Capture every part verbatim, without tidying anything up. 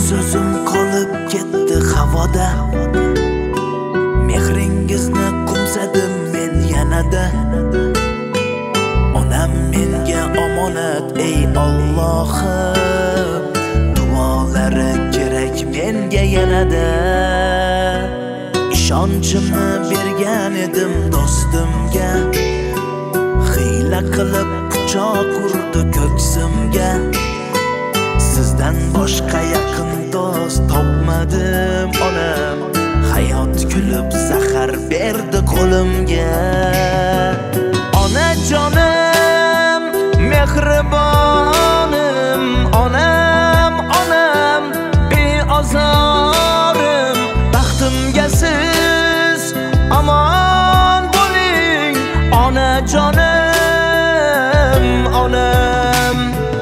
so'zim qolib ketdi havoda. Mehringizni qo'msadim men yanada. Onam menga omonat ey Allohim, duolari kerak menga yanada. Ishonchimni bergan edim do'stimga, hiyla qilib pichoq urdi ko'ksimga. Sizdan boshqa yaqin do'st topmadim onam, hayot kulib zahar berdi qo'limga. Onajonim, mehribonim, onam, onam, beozorim, baxtimga siz amon bo'ling, onajonim, onam.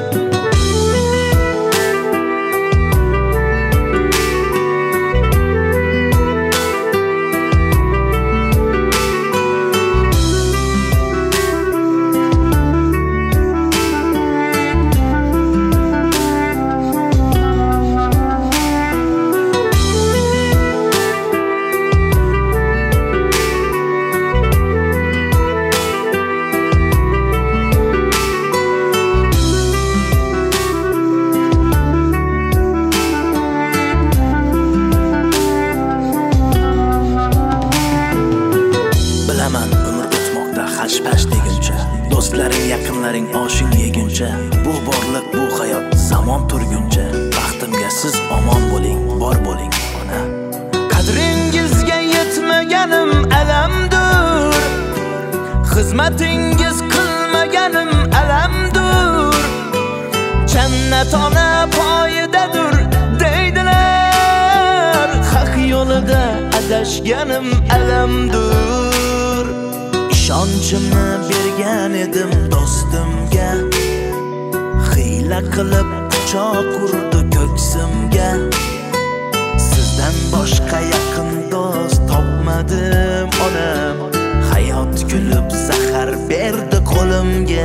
Bilaman umr o'tmoqda hash-pash deguncha, do'stlaring, yaqinlaring oshing yeguncha, bu borliq, bu hayot zamon turguncha, baxtimga siz omon bo'ling, bor bo'ling ona. Qadringizga yetmaganim alamdur, xizmatingiz qilmaganim alamdur. Jannat ona poyidadur deydilar, haq yo'lida adashganim alamdur. Ishonchimni bergan edim do'stimga, hiyla qilib pichoq urdi ko'ksimga. Sizdan boshqa yaqin do'st topmadim onam, hayot kulib zahar berdi qo'limga.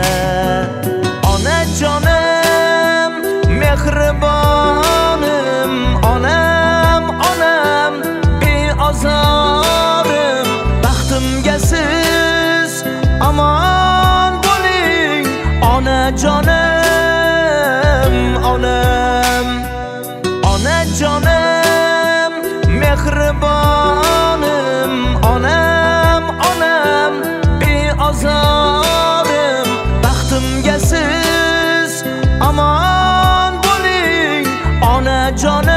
Onajonim, mehribonim, onam, onam, beozorim, baxtimga siz amon bo'ling, onajonim, onam. Onajonim, mehribonim, onam, onam, beozorim, baxtimga siz amon bo'ling, onajonim.